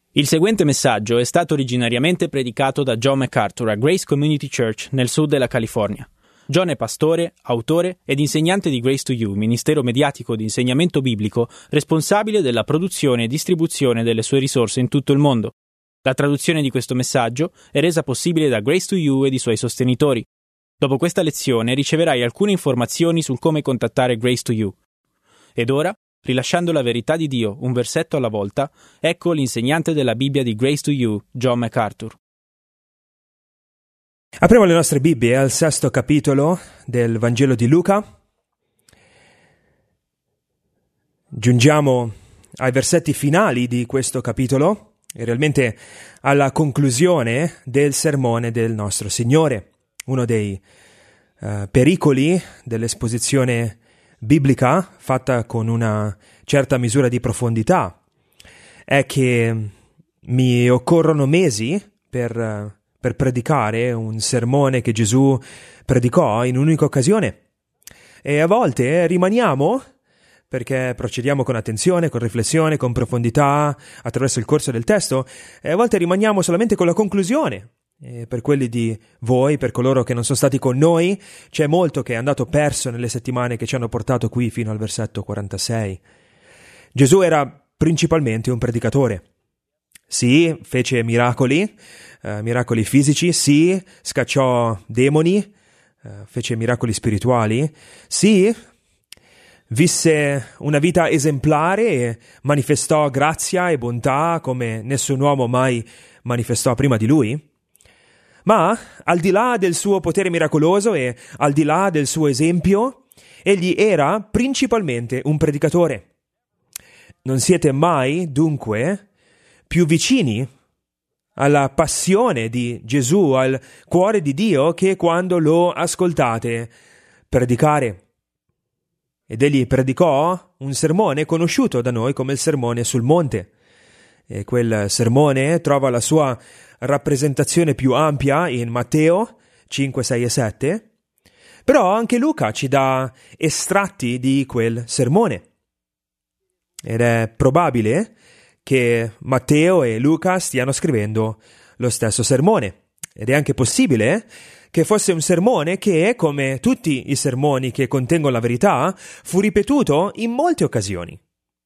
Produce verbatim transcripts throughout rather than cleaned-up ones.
Il seguente messaggio è stato originariamente predicato da John MacArthur a Grace Community Church nel sud della California. John è pastore, autore ed insegnante di Grace to You, ministero mediatico di insegnamento biblico responsabile della produzione e distribuzione delle sue risorse in tutto il mondo. La traduzione di questo messaggio è resa possibile da Grace to You ed i suoi sostenitori. Dopo questa lezione riceverai alcune informazioni sul come contattare Grace to You. Ed ora, rilasciando la verità di Dio un versetto alla volta, ecco l'insegnante della Bibbia di Grace to You, John MacArthur. Apriamo le nostre Bibbie al sesto capitolo del Vangelo di Luca. Giungiamo ai versetti finali di questo capitolo e realmente alla conclusione del sermone del nostro Signore. Uno dei uh, pericoli dell'esposizione biblica fatta con una certa misura di profondità è che mi occorrono mesi per, uh, per predicare un sermone che Gesù predicò in un'unica occasione e a volte rimaniamo, perché procediamo con attenzione, con riflessione, con profondità attraverso il corso del testo, e a volte rimaniamo solamente con la conclusione. E per quelli di voi, per coloro che non sono stati con noi, c'è molto che è andato perso nelle settimane che ci hanno portato qui fino al versetto quarantasei. Gesù era principalmente un predicatore. Sì, fece miracoli, eh, miracoli fisici, sì, scacciò demoni, eh, fece miracoli spirituali, sì, visse una vita esemplare e manifestò grazia e bontà come nessun uomo mai manifestò prima di lui. Ma, al di là del suo potere miracoloso e al di là del suo esempio, egli era principalmente un predicatore. Non siete mai, dunque, più vicini alla passione di Gesù, al cuore di Dio, che quando lo ascoltate predicare. Ed egli predicò un sermone conosciuto da noi come il Sermone sul Monte. E quel sermone trova la sua rappresentazione più ampia in Matteo cinque, sei e sette, però anche Luca ci dà estratti di quel sermone. Ed è probabile che Matteo e Luca stiano scrivendo lo stesso sermone. Ed è anche possibile che fosse un sermone che, come tutti i sermoni che contengono la verità, fu ripetuto in molte occasioni.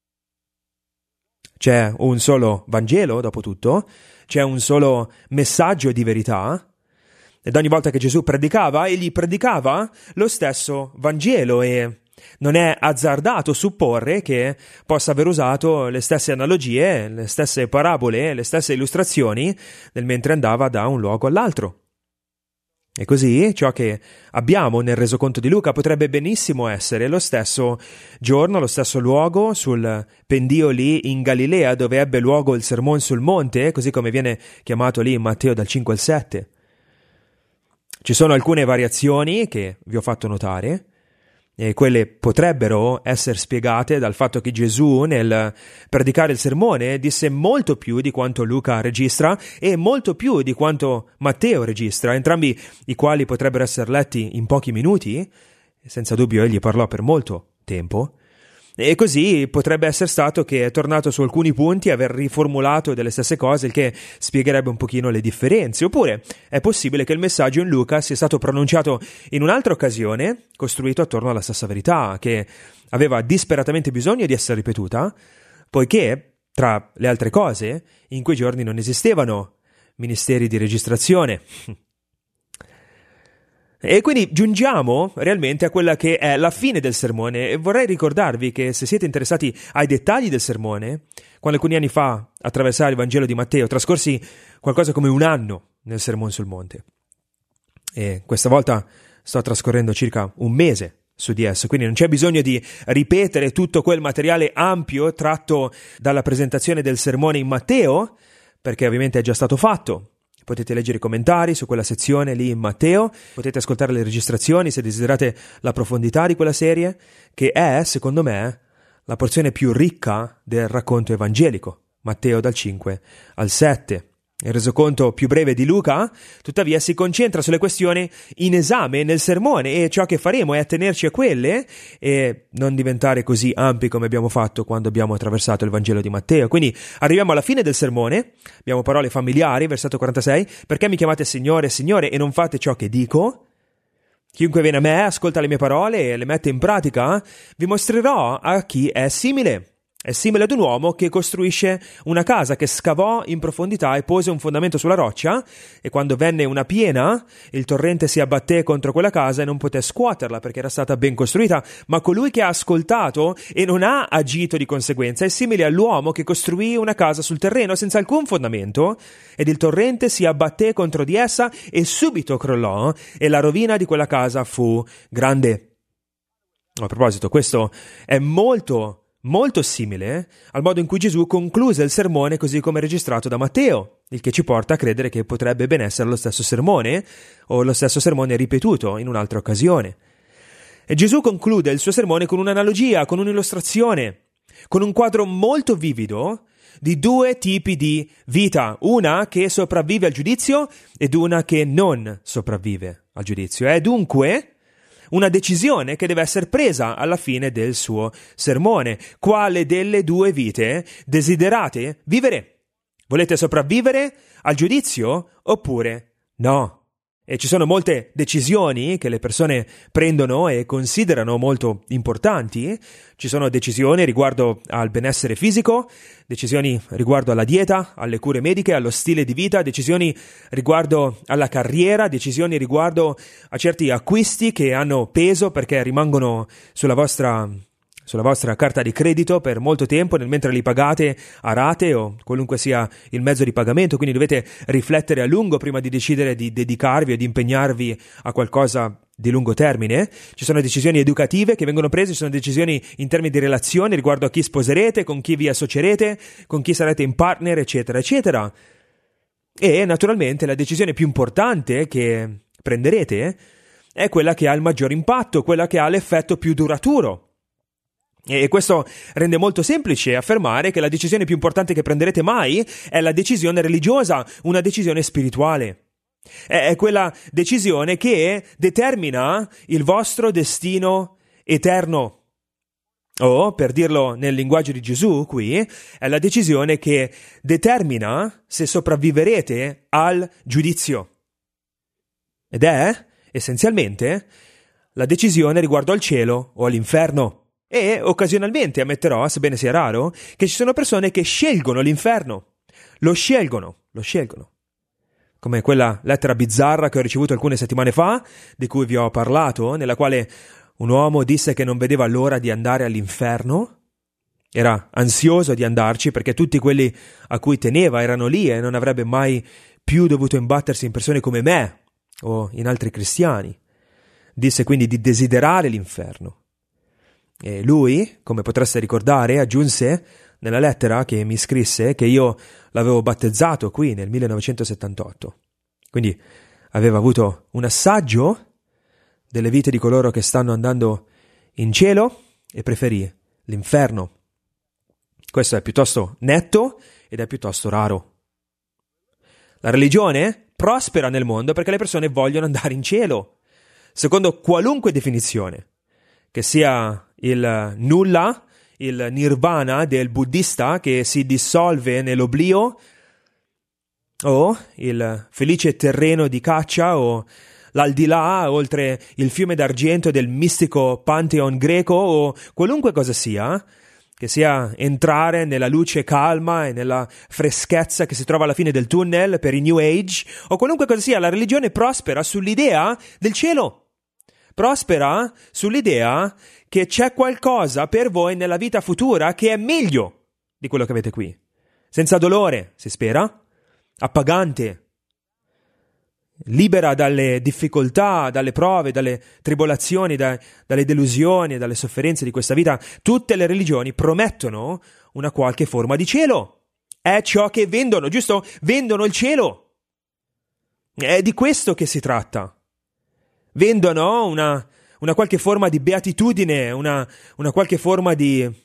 C'è un solo Vangelo, dopo tutto, c'è un solo messaggio di verità, ed ogni volta che Gesù predicava, egli predicava lo stesso Vangelo e non è azzardato supporre che possa aver usato le stesse analogie, le stesse parabole, le stesse illustrazioni nel mentre andava da un luogo all'altro. E così ciò che abbiamo nel resoconto di Luca potrebbe benissimo essere lo stesso giorno, lo stesso luogo, sul pendio lì in Galilea dove ebbe luogo il Sermone sul Monte, così come viene chiamato lì in Matteo dal cinque al sette. Ci sono alcune variazioni che vi ho fatto notare, e quelle potrebbero essere spiegate dal fatto che Gesù nel predicare il sermone disse molto più di quanto Luca registra e molto più di quanto Matteo registra, entrambi i quali potrebbero essere letti in pochi minuti. Senza dubbio egli parlò per molto tempo, e così potrebbe essere stato che è tornato su alcuni punti, aver riformulato delle stesse cose, il che spiegherebbe un pochino le differenze. Oppure è possibile che il messaggio in Luca sia stato pronunciato in un'altra occasione, costruito attorno alla stessa verità, che aveva disperatamente bisogno di essere ripetuta, poiché, tra le altre cose, in quei giorni non esistevano ministeri di registrazione. E quindi giungiamo realmente a quella che è la fine del sermone, e vorrei ricordarvi che se siete interessati ai dettagli del sermone, quando alcuni anni fa attraversai il Vangelo di Matteo, trascorsi qualcosa come un anno nel Sermone sul Monte, e questa volta sto trascorrendo circa un mese su di esso, quindi non c'è bisogno di ripetere tutto quel materiale ampio tratto dalla presentazione del sermone in Matteo, perché ovviamente è già stato fatto. Potete leggere i commentari su quella sezione lì in Matteo, potete ascoltare le registrazioni se desiderate la profondità di quella serie, che è, secondo me, la porzione più ricca del racconto evangelico, Matteo dal cinque al sette. Il resoconto più breve di Luca, tuttavia, si concentra sulle questioni in esame nel sermone, e ciò che faremo è attenerci a quelle e non diventare così ampi come abbiamo fatto quando abbiamo attraversato il Vangelo di Matteo. Quindi arriviamo alla fine del sermone, abbiamo parole familiari, versetto quarantasei: perché mi chiamate Signore, Signore, e non fate ciò che dico? Chiunque viene a me, ascolta le mie parole e le mette in pratica, vi mostrerò a chi è simile. È simile ad un uomo che costruisce una casa, che scavò in profondità e pose un fondamento sulla roccia, e quando venne una piena, il torrente si abbatté contro quella casa e non poté scuoterla perché era stata ben costruita. Ma colui che ha ascoltato e non ha agito di conseguenza è simile all'uomo che costruì una casa sul terreno senza alcun fondamento, ed il torrente si abbatté contro di essa e subito crollò, e la rovina di quella casa fu grande. A proposito, questo è molto molto simile al modo in cui Gesù concluse il sermone così come registrato da Matteo, il che ci porta a credere che potrebbe ben essere lo stesso sermone o lo stesso sermone ripetuto in un'altra occasione. E Gesù conclude il suo sermone con un'analogia, con un'illustrazione, con un quadro molto vivido di due tipi di vita, una che sopravvive al giudizio ed una che non sopravvive al giudizio. È dunque una decisione che deve essere presa alla fine del suo sermone. Quale delle due vite desiderate vivere? Volete sopravvivere al giudizio oppure no? E ci sono molte decisioni che le persone prendono e considerano molto importanti. Ci sono decisioni riguardo al benessere fisico, decisioni riguardo alla dieta, alle cure mediche, allo stile di vita, decisioni riguardo alla carriera, decisioni riguardo a certi acquisti che hanno peso perché rimangono sulla vostra sulla vostra carta di credito per molto tempo, nel mentre li pagate a rate o qualunque sia il mezzo di pagamento, quindi dovete riflettere a lungo prima di decidere di dedicarvi o di impegnarvi a qualcosa di lungo termine. Ci sono decisioni educative che vengono prese, ci sono decisioni in termini di relazioni riguardo a chi sposerete, con chi vi associerete, con chi sarete in partner, eccetera, eccetera. E naturalmente la decisione più importante che prenderete è quella che ha il maggior impatto, quella che ha l'effetto più duraturo. E questo rende molto semplice affermare che la decisione più importante che prenderete mai è la decisione religiosa, una decisione spirituale. È quella decisione che determina il vostro destino eterno. O, per dirlo nel linguaggio di Gesù qui, è la decisione che determina se sopravviverete al giudizio. Ed è, essenzialmente, la decisione riguardo al cielo o all'inferno. E occasionalmente ammetterò, sebbene sia raro, che ci sono persone che scelgono l'inferno. Lo scelgono, lo scelgono. Come quella lettera bizzarra che ho ricevuto alcune settimane fa, di cui vi ho parlato, nella quale un uomo disse che non vedeva l'ora di andare all'inferno. Era ansioso di andarci perché tutti quelli a cui teneva erano lì e non avrebbe mai più dovuto imbattersi in persone come me o in altri cristiani. Disse quindi di desiderare l'inferno. E lui, come potreste ricordare, aggiunse nella lettera che mi scrisse che io l'avevo battezzato qui nel millenovecentosettantotto. Quindi aveva avuto un assaggio delle vite di coloro che stanno andando in cielo e preferì l'inferno. Questo è piuttosto netto ed è piuttosto raro. La religione prospera nel mondo perché le persone vogliono andare in cielo, secondo qualunque definizione, che sia il nulla, il nirvana del buddista che si dissolve nell'oblio, o il felice terreno di caccia, o l'aldilà oltre il fiume d'argento del mistico Pantheon greco, o qualunque cosa sia, che sia entrare nella luce calma e nella freschezza che si trova alla fine del tunnel per i New Age, o qualunque cosa sia, la religione prospera sull'idea del cielo. Prospera sull'idea che c'è qualcosa per voi nella vita futura che è meglio di quello che avete qui. Senza dolore, si spera, appagante, libera dalle difficoltà, dalle prove, dalle tribolazioni, da, dalle delusioni e dalle sofferenze di questa vita. Tutte le religioni promettono una qualche forma di cielo. È ciò che vendono, giusto? Vendono il cielo. È di questo che si tratta. Vendono una, una qualche forma di beatitudine, una, una qualche forma di,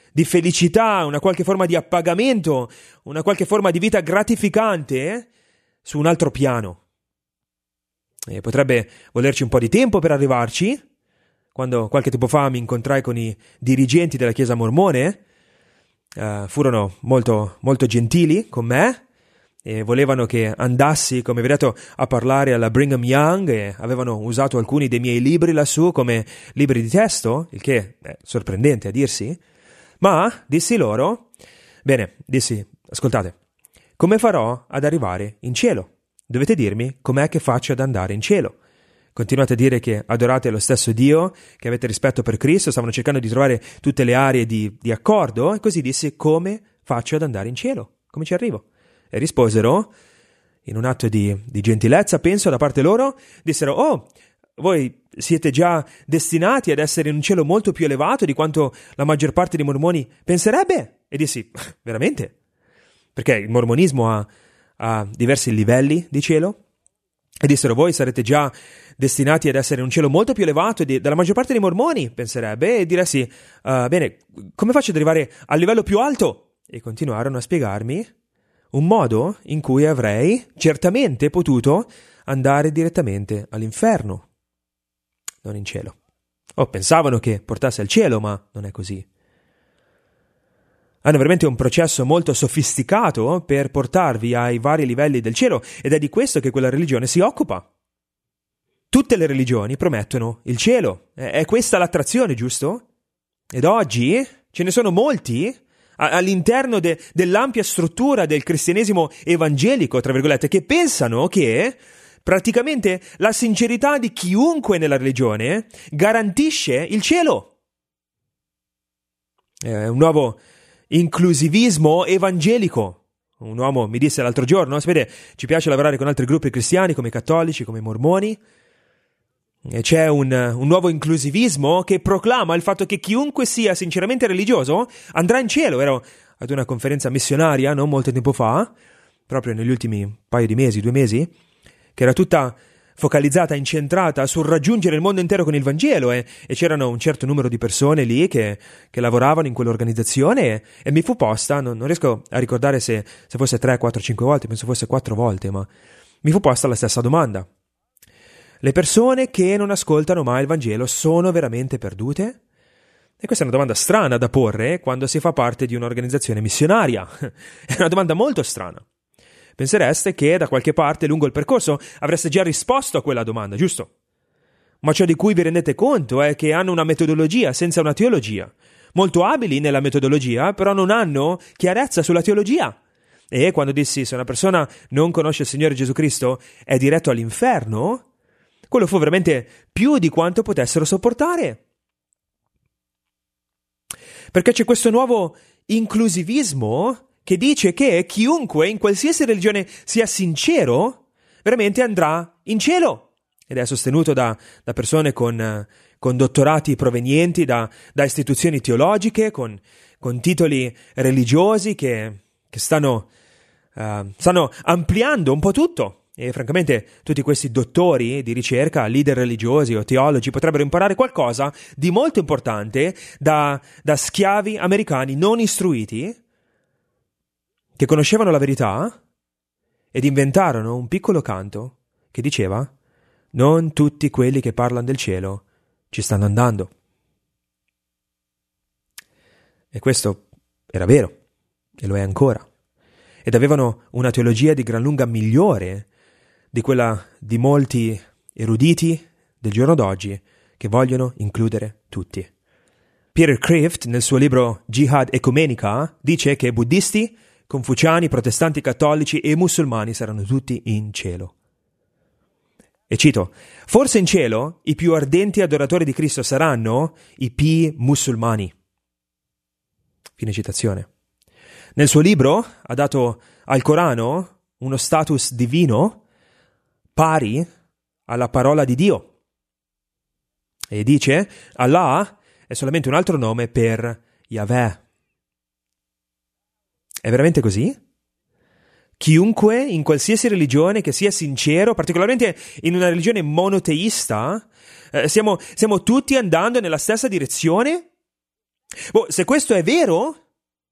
di felicità, una qualche forma di appagamento, una qualche forma di vita gratificante su un altro piano. E potrebbe volerci un po' di tempo per arrivarci. Quando qualche tempo fa mi incontrai con i dirigenti della chiesa mormone, uh, furono molto, molto gentili con me e volevano che andassi, come vi ho detto, a parlare alla Brigham Young, e avevano usato alcuni dei miei libri lassù come libri di testo, il che è sorprendente a dirsi. Ma dissi loro, bene, dissi, ascoltate, come farò ad arrivare in cielo? Dovete dirmi com'è che faccio ad andare in cielo. Continuate a dire che adorate lo stesso Dio, che avete rispetto per Cristo, stavano cercando di trovare tutte le aree di, di accordo, e così dissi, come faccio ad andare in cielo? Come ci arrivo? E risposero, in un atto di, di gentilezza, penso, da parte loro, dissero, oh, voi siete già destinati ad essere in un cielo molto più elevato di quanto la maggior parte dei mormoni penserebbe? E dissi, veramente? Perché il mormonismo ha, ha diversi livelli di cielo? E dissero, voi sarete già destinati ad essere in un cielo molto più elevato di, dalla maggior parte dei mormoni, penserebbe, e diresti, uh, bene, come faccio ad arrivare al livello più alto? E continuarono a spiegarmi un modo in cui avrei certamente potuto andare direttamente all'inferno, non in cielo. Oh, pensavano che portasse al cielo, ma non è così. Hanno veramente un processo molto sofisticato per portarvi ai vari livelli del cielo, ed è di questo che quella religione si occupa. Tutte le religioni promettono il cielo. È questa l'attrazione, giusto? Ed oggi ce ne sono molti all'interno de, dell'ampia struttura del cristianesimo evangelico, tra virgolette, che pensano che praticamente la sincerità di chiunque nella religione garantisce il cielo. È un nuovo inclusivismo evangelico. Un uomo mi disse l'altro giorno, sapete, ci piace lavorare con altri gruppi cristiani come i cattolici, come i mormoni, e c'è un, un nuovo inclusivismo che proclama il fatto che chiunque sia sinceramente religioso andrà in cielo. Ero ad una conferenza missionaria non molto tempo fa, proprio negli ultimi paio di mesi, due mesi, che era tutta focalizzata, incentrata sul raggiungere il mondo intero con il Vangelo, e, e c'erano un certo numero di persone lì che, che lavoravano in quell'organizzazione, e, e mi fu posta, non, non riesco a ricordare se, se fosse tre, quattro, cinque volte, penso fosse quattro volte, ma mi fu posta la stessa domanda. Le persone che non ascoltano mai il Vangelo sono veramente perdute? E questa è una domanda strana da porre quando si fa parte di un'organizzazione missionaria. È una domanda molto strana. Pensereste che da qualche parte lungo il percorso avreste già risposto a quella domanda, giusto? Ma ciò di cui vi rendete conto è che hanno una metodologia senza una teologia. Molto abili nella metodologia, però non hanno chiarezza sulla teologia. E quando dissi se una persona non conosce il Signore Gesù Cristo è diretto all'inferno, quello fu veramente più di quanto potessero sopportare. Perché c'è questo nuovo inclusivismo che dice che chiunque in qualsiasi religione sia sincero veramente andrà in cielo, ed è sostenuto da, da persone con, con dottorati provenienti da, da istituzioni teologiche, con, con titoli religiosi che, che stanno, uh, stanno ampliando un po' tutto. E francamente tutti questi dottori di ricerca, leader religiosi o teologi potrebbero imparare qualcosa di molto importante da, da schiavi americani non istruiti che conoscevano la verità ed inventarono un piccolo canto che diceva: non tutti quelli che parlano del cielo ci stanno andando. E questo era vero, e lo è ancora. Ed avevano una teologia di gran lunga migliore di quella di molti eruditi del giorno d'oggi che vogliono includere tutti. Peter Kreeft, nel suo libro Jihad Ecumenica, dice che buddisti, confuciani, protestanti, cattolici e musulmani saranno tutti in cielo. E cito, forse in cielo i più ardenti adoratori di Cristo saranno i pii musulmani. Fine citazione. Nel suo libro ha dato al Corano uno status divino pari alla parola di Dio. E dice, Allah è solamente un altro nome per Yahweh. È veramente così? Chiunque in qualsiasi religione che sia sincero, particolarmente in una religione monoteista, eh, stiamo, stiamo tutti andando nella stessa direzione? Boh, se questo è vero,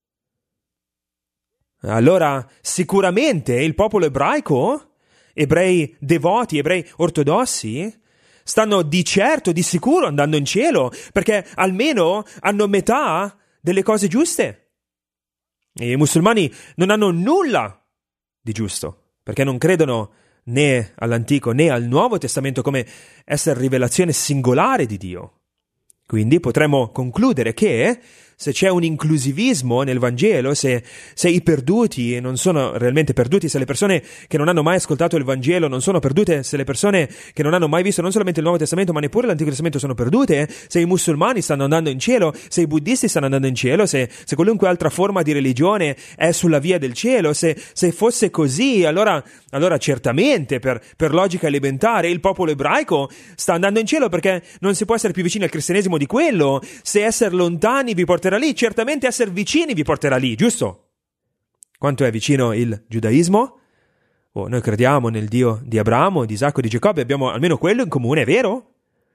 allora sicuramente il popolo ebraico, ebrei devoti, ebrei ortodossi, stanno di certo, di sicuro andando in cielo, perché almeno hanno metà delle cose giuste. E i musulmani non hanno nulla di giusto, perché non credono né all'Antico né al Nuovo Testamento come essere rivelazione singolare di Dio. Quindi potremmo concludere che se c'è un inclusivismo nel Vangelo, se, se i perduti non sono realmente perduti, se le persone che non hanno mai ascoltato il Vangelo non sono perdute, se le persone che non hanno mai visto non solamente il Nuovo Testamento ma neppure l'Antico Testamento sono perdute, se i musulmani stanno andando in cielo, se i buddisti stanno andando in cielo, se, se qualunque altra forma di religione è sulla via del cielo, se, se fosse così, allora, allora certamente per, per logica elementare il popolo ebraico sta andando in cielo, perché non si può essere più vicini al cristianesimo di quello. Se essere lontani vi porterà lì, certamente essere vicini vi porterà lì, giusto? Quanto è vicino il giudaismo? Oh, noi crediamo nel Dio di Abramo, di Isacco e di Giacobbe, abbiamo almeno quello in comune, è vero?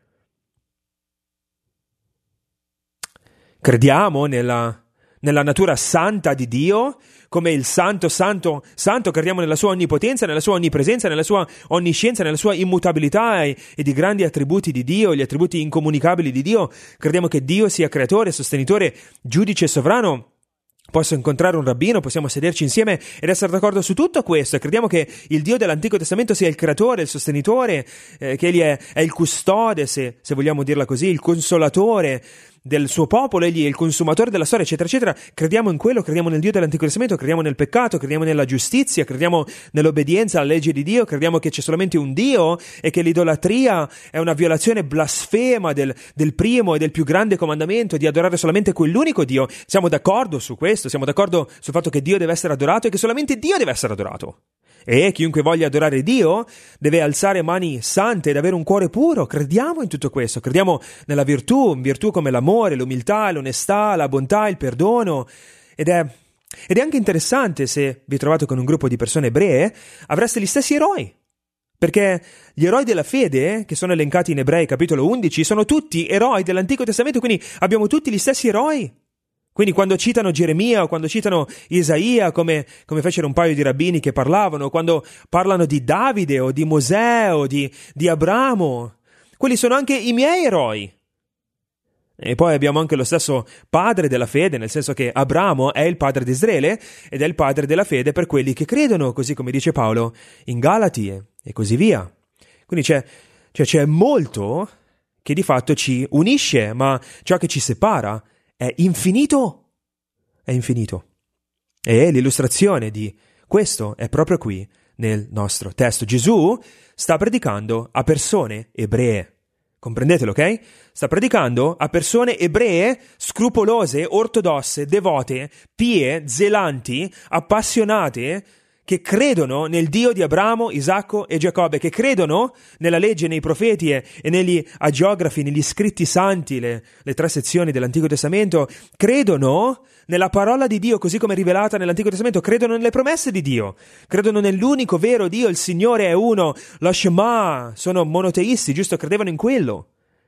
Crediamo nella, nella natura santa di Dio, come il santo, santo, santo, crediamo nella sua onnipotenza, nella sua onnipresenza, nella sua onniscienza, nella sua immutabilità e, e di grandi attributi di Dio, gli attributi incomunicabili di Dio. Crediamo che Dio sia creatore, sostenitore, giudice e sovrano. Posso incontrare un rabbino, possiamo sederci insieme ed essere d'accordo su tutto questo, e crediamo che il Dio dell'Antico Testamento sia il creatore, il sostenitore, eh, che egli è, è il custode, se, se vogliamo dirla così, il consolatore del suo popolo, egli è il consumatore della storia, eccetera, eccetera. Crediamo in quello, crediamo nel Dio dell'Antico Testamento, crediamo nel peccato, crediamo nella giustizia, crediamo nell'obbedienza alla legge di Dio, crediamo che c'è solamente un Dio e che l'idolatria è una violazione blasfema del, del primo e del più grande comandamento di adorare solamente quell'unico Dio. Siamo d'accordo su questo, siamo d'accordo sul fatto che Dio deve essere adorato e che solamente Dio deve essere adorato. E chiunque voglia adorare Dio deve alzare mani sante ed avere un cuore puro. Crediamo in tutto questo, crediamo nella virtù, virtù come l'amore, l'umiltà, l'onestà, la bontà, il perdono. Ed è, ed è anche interessante, se vi trovate con un gruppo di persone ebree, avreste gli stessi eroi. Perché gli eroi della fede, che sono elencati in Ebrei capitolo undici, sono tutti eroi dell'Antico Testamento, quindi abbiamo tutti gli stessi eroi. Quindi quando citano Geremia o quando citano Isaia, come, come fecero un paio di rabbini che parlavano, quando parlano di Davide o di Mosè o di, di Abramo, quelli sono anche i miei eroi. E poi abbiamo anche lo stesso padre della fede, nel senso che Abramo è il padre di Israele ed è il padre della fede per quelli che credono, così come dice Paolo in Galati e così via. Quindi c'è, cioè c'è molto che di fatto ci unisce, ma ciò che ci separa è infinito, è infinito. E l'illustrazione di questo è proprio qui nel nostro testo. Gesù sta predicando a persone ebree. Comprendetelo, ok? Sta predicando a persone ebree, scrupolose, ortodosse, devote, pie, zelanti, appassionate, che credono nel Dio di Abramo, Isacco e Giacobbe, che credono nella legge, nei profeti e, e negli agiografi, negli scritti santi, le, le tre sezioni dell'Antico Testamento, credono nella parola di Dio così come rivelata nell'Antico Testamento, credono nelle promesse di Dio, credono nell'unico vero Dio, il Signore è uno, lo Shema, sono monoteisti, giusto? Credevano in quello.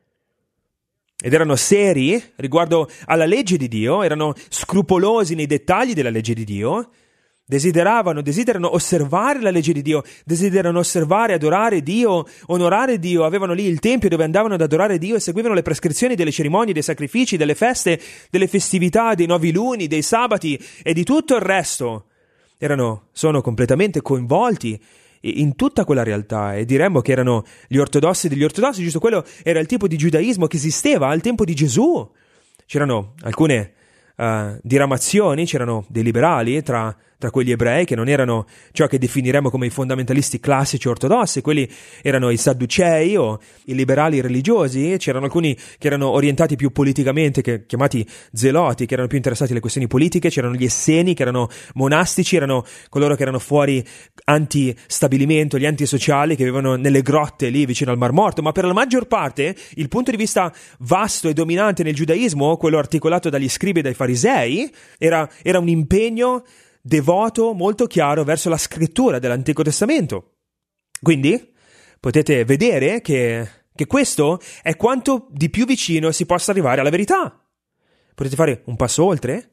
Ed erano seri riguardo alla legge di Dio, erano scrupolosi nei dettagli della legge di Dio, desideravano, desiderano osservare la legge di Dio, desiderano osservare, adorare Dio, onorare Dio, avevano lì il tempio dove andavano ad adorare Dio e seguivano le prescrizioni delle cerimonie, dei sacrifici, delle feste, delle festività, dei nuovi luni, dei sabati e di tutto il resto. Erano, sono completamente coinvolti in tutta quella realtà e diremmo che erano gli ortodossi degli ortodossi, giusto? Quello era il tipo di giudaismo che esisteva al tempo di Gesù. C'erano alcune uh, diramazioni, c'erano dei liberali tra tra quegli ebrei che non erano ciò che definiremo come i fondamentalisti classici ortodossi, quelli erano i sadducei o i liberali religiosi, c'erano alcuni che erano orientati più politicamente, che, chiamati zeloti, che erano più interessati alle questioni politiche, c'erano gli esseni che erano monastici, erano coloro che erano fuori anti-stabilimento, gli antisociali che vivevano nelle grotte lì vicino al Mar Morto, ma per la maggior parte il punto di vista vasto e dominante nel giudaismo, quello articolato dagli scribi e dai farisei, era, era un impegno devoto molto chiaro verso la scrittura dell'Antico Testamento. Quindi potete vedere che, che questo è quanto di più vicino si possa arrivare alla verità. Potete fare un passo oltre?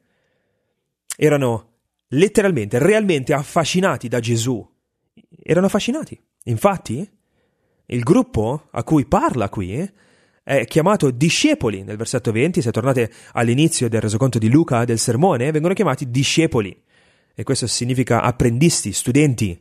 Erano letteralmente, realmente affascinati da Gesù. Erano affascinati. Infatti, il gruppo a cui parla qui è chiamato discepoli. Nel versetto venti, se tornate all'inizio del resoconto di Luca, del sermone, vengono chiamati discepoli. E questo significa apprendisti, studenti.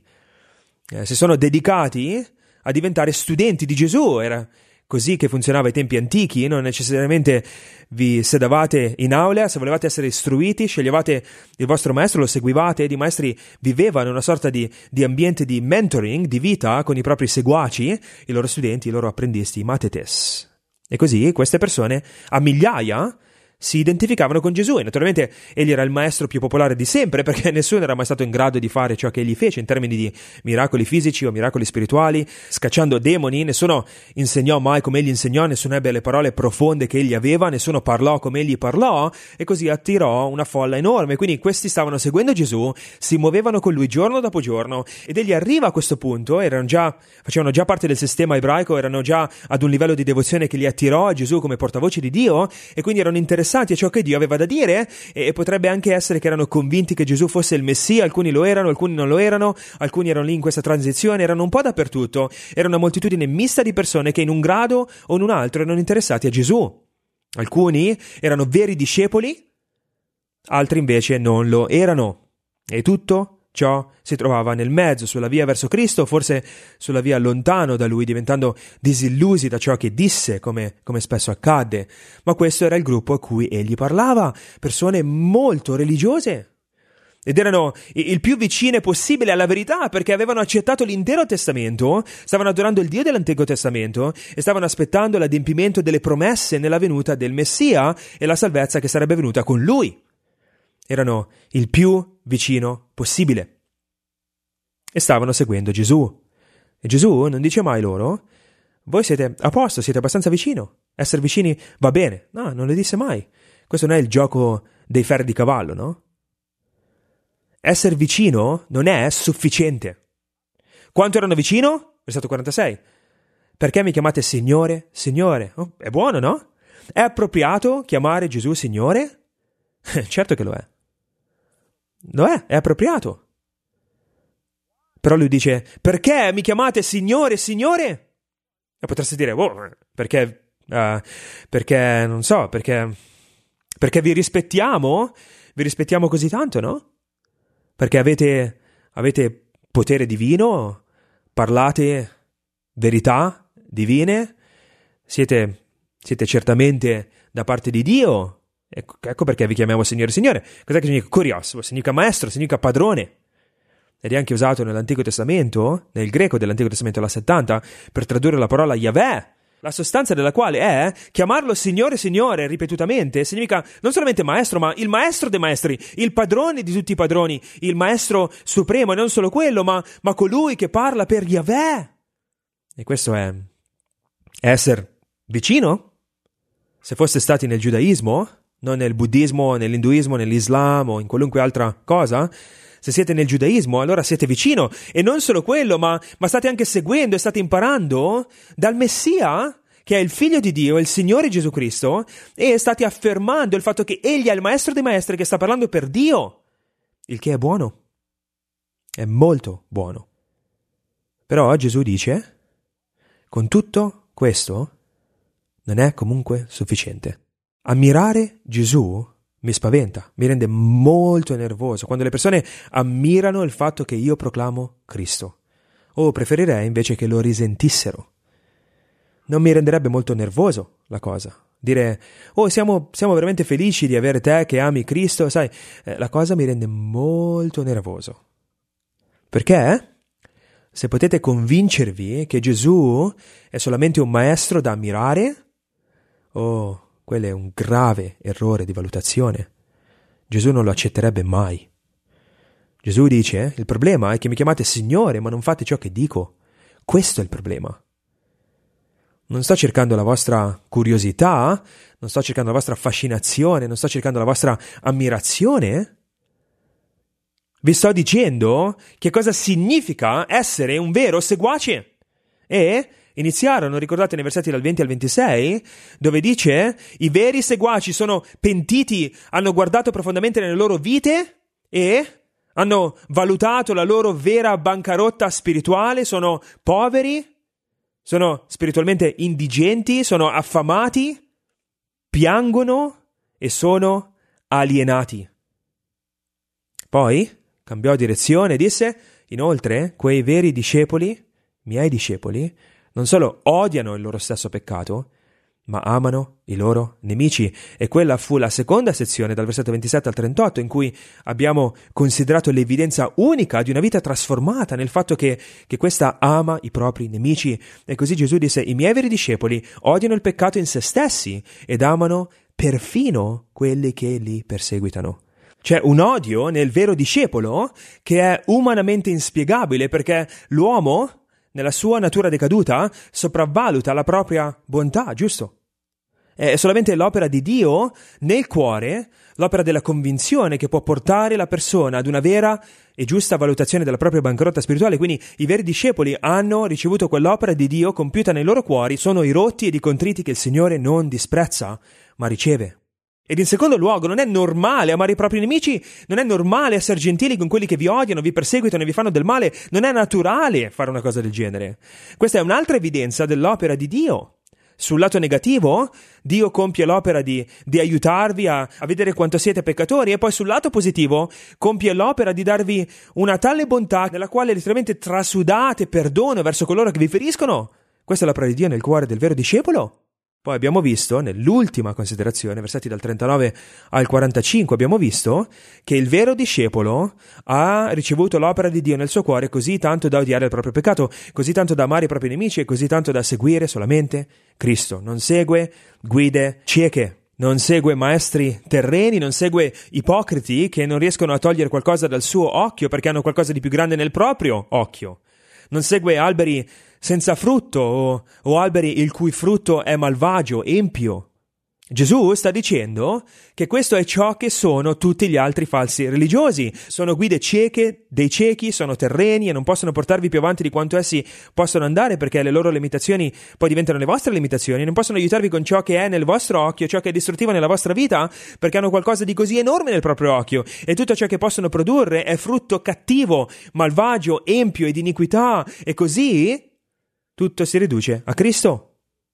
Eh, si sono dedicati a diventare studenti di Gesù. Era così che funzionava ai tempi antichi, non necessariamente vi sedavate in aula, se volevate essere istruiti, sceglievate il vostro maestro, lo seguivate, ed i maestri vivevano una sorta di, di ambiente di mentoring, di vita con i propri seguaci, i loro studenti, i loro apprendisti, i matetes. E così queste persone, a migliaia, si identificavano con Gesù, e naturalmente egli era il maestro più popolare di sempre, perché nessuno era mai stato in grado di fare ciò che egli fece in termini di miracoli fisici o miracoli spirituali, scacciando demoni. Nessuno insegnò mai come egli insegnò, nessuno ebbe le parole profonde che egli aveva, nessuno parlò come egli parlò, e così attirò una folla enorme. Quindi questi stavano seguendo Gesù, si muovevano con lui giorno dopo giorno, ed egli arriva a questo punto, erano già, facevano già parte del sistema ebraico, erano già ad un livello di devozione che li attirò a Gesù come portavoce di Dio, e quindi erano interessati a ciò che Dio aveva da dire, e potrebbe anche essere che erano convinti che Gesù fosse il Messia. Alcuni lo erano, alcuni non lo erano, alcuni erano lì in questa transizione, erano un po' dappertutto. Era una moltitudine mista di persone che in un grado o in un altro erano interessati a Gesù. Alcuni erano veri discepoli, altri invece non lo erano, e tutto ciò si trovava nel mezzo, sulla via verso Cristo, forse sulla via lontano da Lui, diventando disillusi da ciò che disse, come, come spesso accadde. Ma questo era il gruppo a cui egli parlava, persone molto religiose, ed erano il più vicine possibile alla verità, perché avevano accettato l'intero Testamento, stavano adorando il Dio dell'Antico Testamento e stavano aspettando l'adempimento delle promesse nella venuta del Messia e la salvezza che sarebbe venuta con Lui. Erano il più vicino possibile e stavano seguendo Gesù. E Gesù non dice mai loro: voi siete a posto, siete abbastanza vicino, essere vicini va bene. No, non le disse mai. Questo non è il gioco dei ferri di cavallo, no? Essere vicino non è sufficiente. Quanto erano vicino? Versetto quarantasei. Perché mi chiamate Signore, Signore? Oh, è buono, no? È appropriato chiamare Gesù Signore? Certo che lo è. Lo è, è appropriato. Però lui dice: perché mi chiamate Signore, Signore? E potresti dire: oh, perché, uh, perché, non so, perché, perché vi rispettiamo, vi rispettiamo così tanto, no? Perché avete, avete potere divino, parlate verità divine, siete, siete certamente da parte di Dio. Ecco, ecco perché vi chiamiamo Signore, Signore. Cos'è che significa Kurios? Significa maestro, significa padrone. Ed è anche usato nell'Antico Testamento, nel greco dell'Antico Testamento, la settanta, per tradurre la parola Yahweh, la sostanza della quale è chiamarlo Signore, Signore, ripetutamente. Significa non solamente maestro, ma il maestro dei maestri, il padrone di tutti i padroni, il maestro supremo, e non solo quello, ma, ma colui che parla per Yahweh. E questo è essere vicino. Se foste stati nel giudaismo, non nel buddismo, nell'induismo, nell'islam o in qualunque altra cosa, se siete nel giudaismo, allora siete vicino. E non solo quello, ma, ma state anche seguendo e state imparando dal Messia, che è il Figlio di Dio, il Signore Gesù Cristo, e state affermando il fatto che Egli è il Maestro dei Maestri, che sta parlando per Dio, il che è buono, è molto buono. Però Gesù dice: con tutto questo non è comunque sufficiente. Ammirare Gesù mi spaventa, mi rende molto nervoso quando le persone ammirano il fatto che io proclamo Cristo. O preferirei invece che lo risentissero. Non mi renderebbe molto nervoso la cosa. Dire: oh, siamo, siamo veramente felici di avere te che ami Cristo. Sai, eh, la cosa mi rende molto nervoso. Perché? Se potete convincervi che Gesù è solamente un maestro da ammirare, oh, quello è un grave errore di valutazione. Gesù non lo accetterebbe mai. Gesù dice: il problema è che mi chiamate Signore, ma non fate ciò che dico. Questo è il problema. Non sto cercando la vostra curiosità, non sto cercando la vostra fascinazione, non sto cercando la vostra ammirazione. Vi sto dicendo che cosa significa essere un vero seguace. E iniziarono, ricordate nei versetti dal venti al ventisei, dove dice: i veri seguaci sono pentiti, hanno guardato profondamente nelle loro vite e hanno valutato la loro vera bancarotta spirituale, sono poveri, sono spiritualmente indigenti, sono affamati, piangono e sono alienati. Poi cambiò direzione e disse: inoltre, quei veri discepoli, miei discepoli, non solo odiano il loro stesso peccato, ma amano i loro nemici. E quella fu la seconda sezione, dal versetto ventisette al trentotto, in cui abbiamo considerato l'evidenza unica di una vita trasformata nel fatto che, che questa ama i propri nemici. E così Gesù disse: i miei veri discepoli odiano il peccato in se stessi ed amano perfino quelli che li perseguitano. C'è un odio nel vero discepolo che è umanamente inspiegabile, perché l'uomo, nella sua natura decaduta, sopravvaluta la propria bontà, giusto? È solamente l'opera di Dio nel cuore, l'opera della convinzione, che può portare la persona ad una vera e giusta valutazione della propria bancarotta spirituale. Quindi i veri discepoli hanno ricevuto quell'opera di Dio compiuta nei loro cuori, sono i rotti ed i contriti che il Signore non disprezza, ma riceve. Ed in secondo luogo, non è normale amare i propri nemici, non è normale essere gentili con quelli che vi odiano, vi perseguitano e vi fanno del male, non è naturale fare una cosa del genere. Questa è un'altra evidenza dell'opera di Dio. Sul lato negativo, Dio compie l'opera di, di aiutarvi a, a vedere quanto siete peccatori, e poi sul lato positivo compie l'opera di darvi una tale bontà nella quale letteralmente trasudate perdono verso coloro che vi feriscono. Questa è l'opera di Dio nel cuore del vero discepolo. Poi abbiamo visto, nell'ultima considerazione, versetti dal trentanove al quarantacinque, abbiamo visto che il vero discepolo ha ricevuto l'opera di Dio nel suo cuore così tanto da odiare il proprio peccato, così tanto da amare i propri nemici e così tanto da seguire solamente Cristo. Non segue guide cieche, non segue maestri terreni, non segue ipocriti che non riescono a togliere qualcosa dal suo occhio perché hanno qualcosa di più grande nel proprio occhio. Non segue alberi senza frutto o, o alberi il cui frutto è malvagio, empio. Gesù sta dicendo che questo è ciò che sono tutti gli altri falsi religiosi. Sono guide cieche dei ciechi, sono terreni e non possono portarvi più avanti di quanto essi possono andare, perché le loro limitazioni poi diventano le vostre limitazioni. Non possono aiutarvi con ciò che è nel vostro occhio, ciò che è distruttivo nella vostra vita, perché hanno qualcosa di così enorme nel proprio occhio, e tutto ciò che possono produrre è frutto cattivo, malvagio, empio e di iniquità, e così tutto si riduce a Cristo.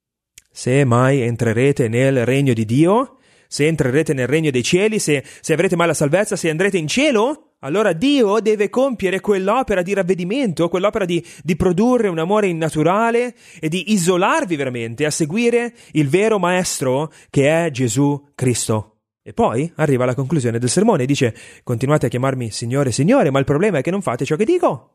Se mai entrerete nel regno di Dio, se entrerete nel regno dei cieli, se, se avrete mai la salvezza, se andrete in cielo, allora Dio deve compiere quell'opera di ravvedimento, quell'opera di, di produrre un amore innaturale e di isolarvi veramente a seguire il vero maestro che è Gesù Cristo. E poi arriva alla conclusione del sermone e dice: continuate a chiamarmi Signore, Signore, ma il problema è che non fate ciò che dico.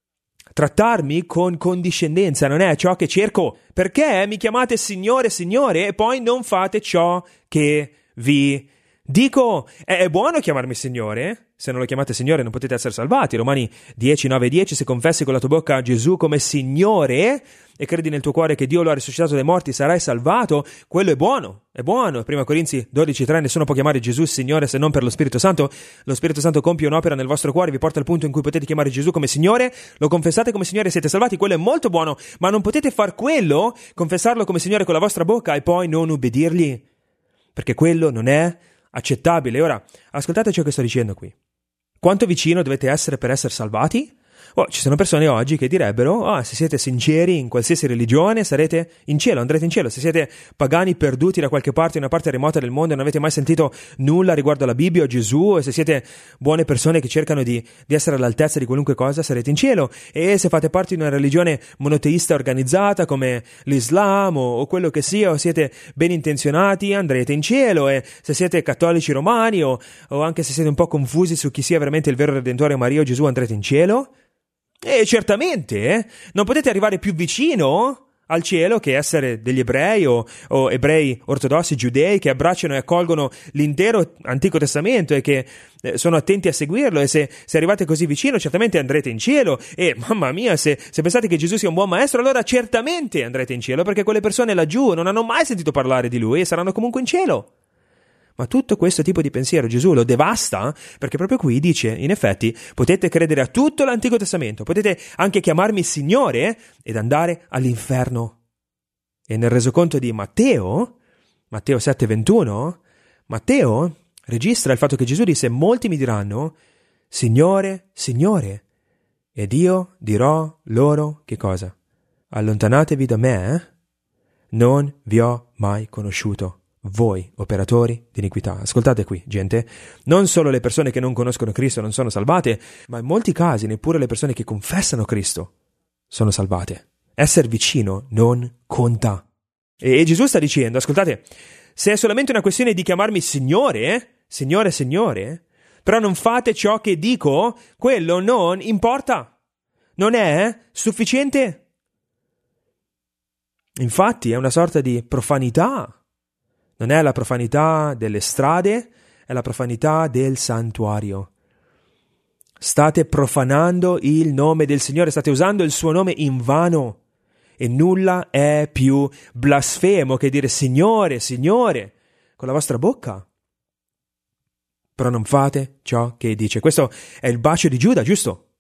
Trattarmi con condiscendenza non è ciò che cerco. Perché mi chiamate Signore, Signore e poi non fate ciò che vi dico? È, è buono chiamarmi Signore? Se non lo chiamate Signore non potete essere salvati. Romani dieci, nove e dieci: se confessi con la tua bocca Gesù come Signore e credi nel tuo cuore che Dio lo ha risuscitato dai morti, sarai salvato. Quello è buono, è buono. Prima Corinzi dodici tre: nessuno può chiamare Gesù Signore se non per lo Spirito Santo. Lo Spirito Santo compie un'opera nel vostro cuore, vi porta al punto in cui potete chiamare Gesù come Signore, lo confessate come Signore e siete salvati. Quello è molto buono, ma non potete far quello, confessarlo come Signore con la vostra bocca e poi non ubbidirgli, perché quello non è accettabile. Ora, ascoltate ciò che sto dicendo qui. Quanto vicino dovete essere per essere salvati? Oh, ci sono persone oggi che direbbero: ah, se siete sinceri in qualsiasi religione sarete in cielo, andrete in cielo. Se siete pagani perduti da qualche parte, in una parte remota del mondo, e non avete mai sentito nulla riguardo alla Bibbia o Gesù, e se siete buone persone che cercano di, di essere all'altezza di qualunque cosa, sarete in cielo. E se fate parte di una religione monoteista organizzata come l'Islam o, o quello che sia, o siete ben intenzionati, andrete in cielo. E se siete cattolici romani o, o anche se siete un po' confusi su chi sia veramente il vero Redentore, Maria o Gesù, andrete in cielo. E certamente eh, non potete arrivare più vicino al cielo che essere degli ebrei o, o ebrei ortodossi, giudei, che abbracciano e accolgono l'intero Antico Testamento e che eh, sono attenti a seguirlo. E se, se arrivate così vicino, certamente andrete in cielo. E mamma mia, se, se pensate che Gesù sia un buon maestro, allora certamente andrete in cielo, perché quelle persone laggiù non hanno mai sentito parlare di lui e saranno comunque in cielo. Ma tutto questo tipo di pensiero Gesù lo devasta, perché proprio qui dice, in effetti, potete credere a tutto l'Antico Testamento, potete anche chiamarmi Signore ed andare all'inferno. E nel resoconto di Matteo, Matteo sette ventuno, Matteo registra il fatto che Gesù disse: molti mi diranno, Signore, Signore, ed io dirò loro che cosa? Allontanatevi da me, eh? Non vi ho mai conosciuto. Voi, operatori di iniquità. Ascoltate qui, gente, non solo le persone che non conoscono Cristo non sono salvate, ma in molti casi neppure le persone che confessano Cristo sono salvate. Essere vicino non conta. E Gesù sta dicendo, ascoltate, se è solamente una questione di chiamarmi Signore, Signore, Signore, però non fate ciò che dico, quello non importa. Non è sufficiente. Infatti è una sorta di profanità. Non è la profanità delle strade, è la profanità del santuario. State profanando il nome del Signore, state usando il suo nome in vano. E nulla è più blasfemo che dire Signore, Signore, con la vostra bocca. Però non fate ciò che dice. Questo è il bacio di Giuda, giusto?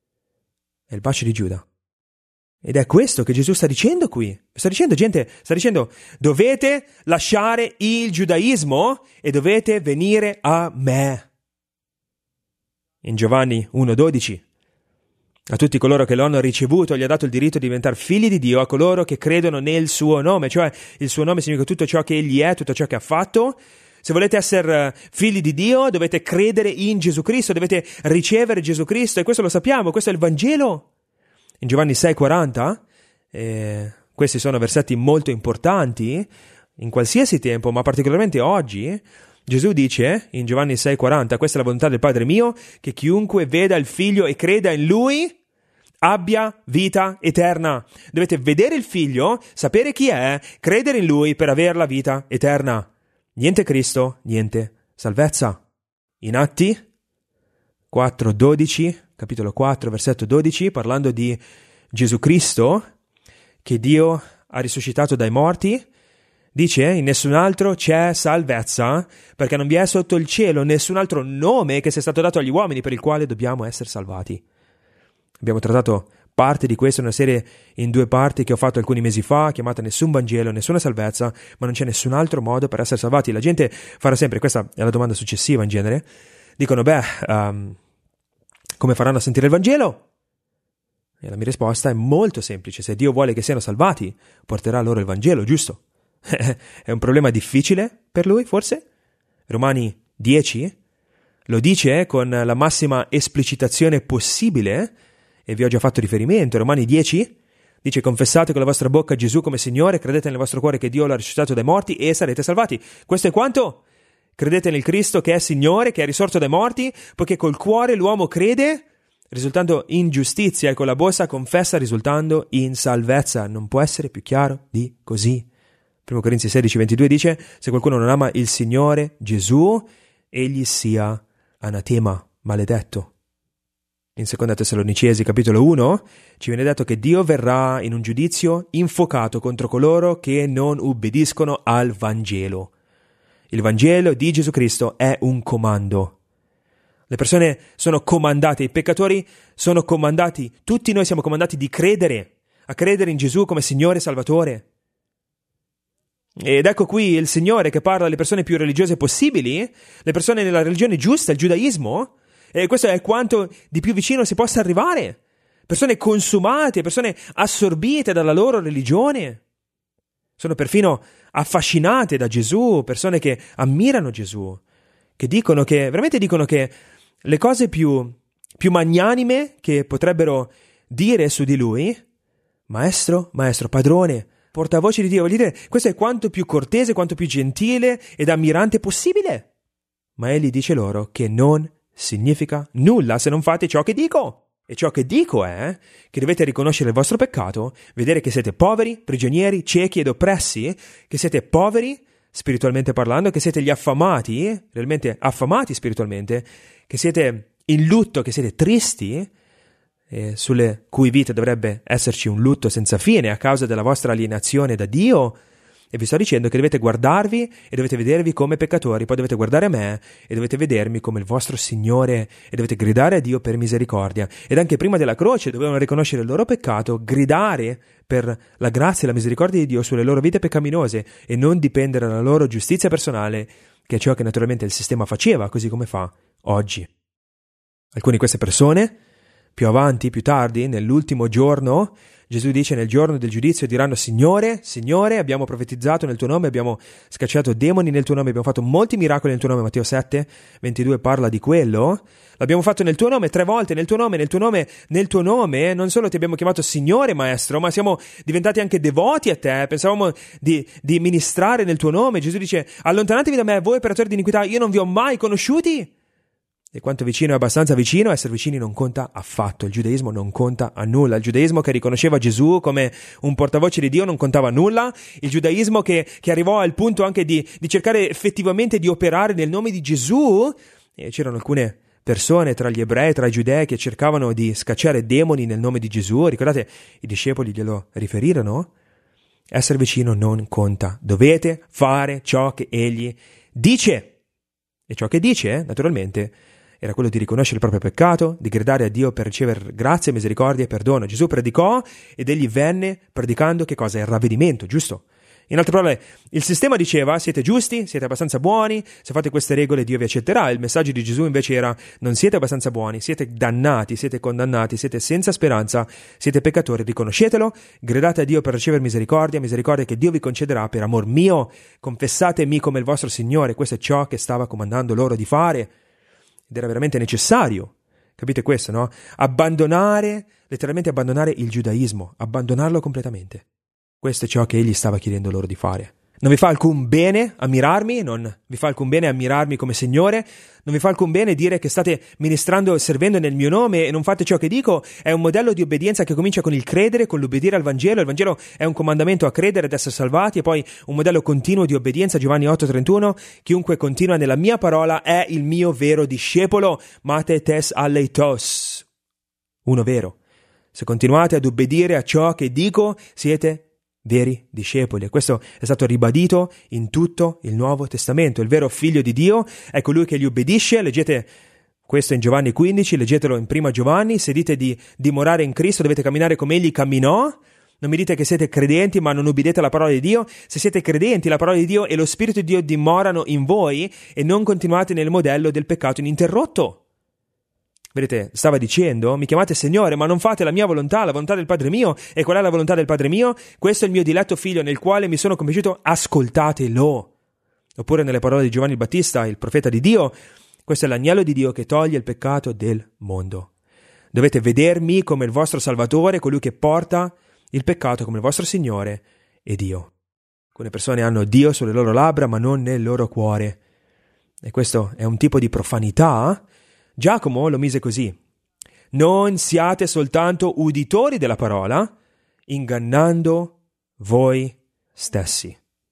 È il bacio di Giuda. Ed è questo che Gesù sta dicendo qui. Sta dicendo, gente, sta dicendo, dovete lasciare il giudaismo e dovete venire a me. In Giovanni uno dodici, a tutti coloro che lo hanno ricevuto gli ha dato il diritto di diventare figli di Dio, a coloro che credono nel suo nome, cioè il suo nome significa tutto ciò che egli è, tutto ciò che ha fatto. Se volete essere figli di Dio, dovete credere in Gesù Cristo, dovete ricevere Gesù Cristo, e questo lo sappiamo, questo è il Vangelo. In Giovanni sei quaranta, eh, questi sono versetti molto importanti, in qualsiasi tempo, ma particolarmente oggi, Gesù dice, in Giovanni sei quaranta, questa è la volontà del Padre mio, che chiunque veda il Figlio e creda in Lui, abbia vita eterna. Dovete vedere il Figlio, sapere chi è, credere in Lui per avere la vita eterna. Niente Cristo, niente salvezza. In Atti quattro dodici, capitolo quattro, versetto dodici, parlando di Gesù Cristo, che Dio ha risuscitato dai morti, dice, in nessun altro c'è salvezza, perché non vi è sotto il cielo nessun altro nome che sia stato dato agli uomini per il quale dobbiamo essere salvati. Abbiamo trattato parte di questo, una serie in due parti che ho fatto alcuni mesi fa, chiamata Nessun Vangelo, Nessuna Salvezza, ma non c'è nessun altro modo per essere salvati. La gente farà sempre, questa è la domanda successiva in genere, dicono, beh, um, come faranno a sentire il Vangelo? E la mia risposta è molto semplice: se Dio vuole che siano salvati, porterà loro il Vangelo, giusto? È un problema difficile per lui, forse? Romani dieci lo dice con la massima esplicitazione possibile, e vi ho già fatto riferimento. Romani dieci dice: confessate con la vostra bocca Gesù come Signore, credete nel vostro cuore che Dio l'ha risuscitato dai morti e sarete salvati. Questo è quanto? Credete nel Cristo che è Signore, che è risorto dai morti, poiché col cuore l'uomo crede, risultando in giustizia, e con la bocca confessa, risultando in salvezza. Non può essere più chiaro di così. Primo Corinzi sedici ventidue dice: se qualcuno non ama il Signore Gesù, egli sia anatema, maledetto. In seconda Tessalonicesi capitolo uno ci viene detto che Dio verrà in un giudizio infuocato contro coloro che non ubbidiscono al Vangelo. Il Vangelo di Gesù Cristo è un comando. Le persone sono comandate, i peccatori sono comandati, tutti noi siamo comandati di credere, a credere in Gesù come Signore e Salvatore. Ed ecco qui il Signore che parla alle persone più religiose possibili, le persone nella religione giusta, il giudaismo, e questo è quanto di più vicino si possa arrivare. Persone consumate, persone assorbite dalla loro religione. Sono perfino affascinate da Gesù, persone che ammirano Gesù, che dicono che, veramente dicono che le cose più, più magnanime che potrebbero dire su di lui: maestro, maestro, padrone, portavoce di Dio, voglio dire, questo è quanto più cortese, quanto più gentile ed ammirante possibile. Ma egli dice loro che non significa nulla se non fate ciò che dico. E ciò che dico è che dovete riconoscere il vostro peccato, vedere che siete poveri, prigionieri, ciechi ed oppressi, che siete poveri spiritualmente parlando, che siete gli affamati, realmente affamati spiritualmente, che siete in lutto, che siete tristi, eh, sulle cui vite dovrebbe esserci un lutto senza fine a causa della vostra alienazione da Dio, E vi sto dicendo che dovete guardarvi e dovete vedervi come peccatori, poi dovete guardare me e dovete vedermi come il vostro Signore e dovete gridare a Dio per misericordia. Ed anche prima della croce dovevano riconoscere il loro peccato, gridare per la grazia e la misericordia di Dio sulle loro vite peccaminose e non dipendere dalla loro giustizia personale, che è ciò che naturalmente il sistema faceva, così come fa oggi. Alcune di queste persone, più avanti, più tardi, nell'ultimo giorno, Gesù dice nel giorno del giudizio diranno: Signore, Signore, abbiamo profetizzato nel tuo nome, abbiamo scacciato demoni nel tuo nome, abbiamo fatto molti miracoli nel tuo nome. Matteo sette ventidue parla di quello. L'abbiamo fatto nel tuo nome tre volte, nel tuo nome, nel tuo nome, nel tuo nome. Non solo ti abbiamo chiamato Signore, Maestro, ma siamo diventati anche devoti a te. Pensavamo di, di ministrare nel tuo nome. Gesù dice: allontanatevi da me, voi operatori di iniquità, io non vi ho mai conosciuti. E quanto vicino è abbastanza vicino, essere vicini non conta affatto. Il giudaismo non conta a nulla. Il giudaismo che riconosceva Gesù come un portavoce di Dio non contava a nulla. Il giudaismo che, che arrivò al punto anche di, di cercare effettivamente di operare nel nome di Gesù. E c'erano alcune persone tra gli ebrei, tra i giudei, che cercavano di scacciare demoni nel nome di Gesù. Ricordate, i discepoli glielo riferirono? Essere vicino non conta. Dovete fare ciò che egli dice. E ciò che dice, naturalmente, era quello di riconoscere il proprio peccato, di gridare a Dio per ricevere grazia, misericordia e perdono. Gesù predicò ed egli venne predicando che cosa? Il ravvedimento, giusto? In altre parole, il sistema diceva: siete giusti, siete abbastanza buoni, se fate queste regole Dio vi accetterà. Il messaggio di Gesù invece era: non siete abbastanza buoni, siete dannati, siete condannati, siete senza speranza, siete peccatori, riconoscetelo, gridate a Dio per ricevere misericordia, misericordia che Dio vi concederà per amor mio, confessatemi come il vostro Signore. Questo è ciò che stava comandando loro di fare. Ed era veramente necessario, capite questo, no? Abbandonare, letteralmente abbandonare il giudaismo, abbandonarlo completamente. Questo è ciò che egli stava chiedendo loro di fare. Non vi fa alcun bene ammirarmi, non vi fa alcun bene ammirarmi come Signore, non vi fa alcun bene dire che state ministrando e servendo nel mio nome e non fate ciò che dico. È un modello di obbedienza che comincia con il credere, con l'obbedire al Vangelo. Il Vangelo è un comandamento a credere ed essere salvati, e poi un modello continuo di obbedienza. Giovanni otto trentuno: chiunque continua nella mia parola è il mio vero discepolo. Mate tes aleitos, uno vero. Se continuate ad obbedire a ciò che dico, siete veri discepoli. E questo è stato ribadito in tutto il Nuovo Testamento. Il vero figlio di Dio è colui che gli obbedisce. Leggete questo in Giovanni quindici, leggetelo in prima Giovanni. Se dite di dimorare in Cristo, dovete camminare come egli camminò. Non mi dite che siete credenti ma non ubbidite alla parola di Dio. Se siete credenti, la parola di Dio e lo Spirito di Dio dimorano in voi e non continuate nel modello del peccato ininterrotto. Vedete, stava dicendo: mi chiamate Signore, ma non fate la mia volontà, la volontà del Padre mio. E qual è la volontà del Padre mio? Questo è il mio diletto figlio nel quale mi sono compiaciuto, ascoltatelo. Oppure nelle parole di Giovanni il Battista, il profeta di Dio: questo è l'agnello di Dio che toglie il peccato del mondo. Dovete vedermi come il vostro Salvatore, colui che porta il peccato come il vostro Signore e Dio. Alcune persone hanno Dio sulle loro labbra ma non nel loro cuore. E questo è un tipo di profanità. Giacomo lo mise così: non siate soltanto uditori della parola, ingannando voi stessi.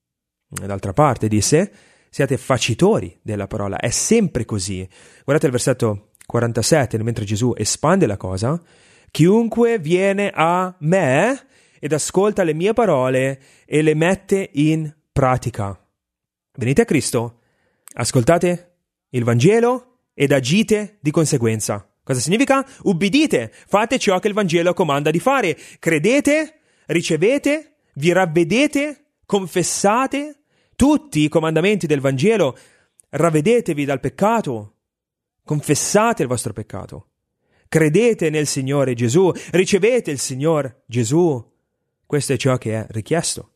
E d'altra parte disse: siate facitori della parola. È sempre così. Guardate il versetto quarantasette, mentre Gesù espande la cosa: chiunque viene a me ed ascolta le mie parole e le mette in pratica. Venite a Cristo, ascoltate il Vangelo ed agite di conseguenza. Cosa significa? Ubbidite, fate ciò che il Vangelo comanda di fare. Credete, ricevete, vi ravvedete, confessate tutti i comandamenti del Vangelo, ravvedetevi dal peccato, confessate il vostro peccato, credete nel Signore Gesù, ricevete il Signor Gesù. Questo è ciò che è richiesto.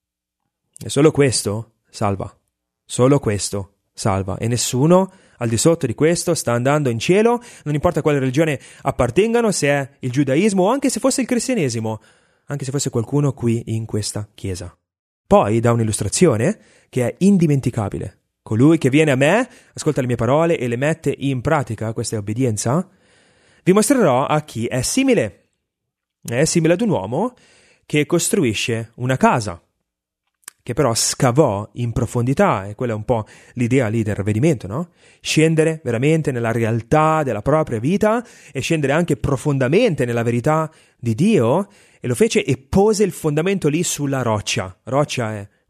E solo questo salva. Solo questo salva. E nessuno al di sotto di questo sta andando in cielo, non importa quale religione appartengano, se è il giudaismo o anche se fosse il cristianesimo, anche se fosse qualcuno qui in questa chiesa. Poi dà un'illustrazione che è indimenticabile. Colui che viene a me, ascolta le mie parole e le mette in pratica, questa è obbedienza, vi mostrerò a chi è simile. È simile ad un uomo che costruisce una casa, che però scavò in profondità, e quella è un po' l'idea lì del ravvedimento, no? Scendere veramente nella realtà della propria vita e scendere anche profondamente nella verità di Dio, e lo fece e pose il fondamento lì sulla roccia. Roccia è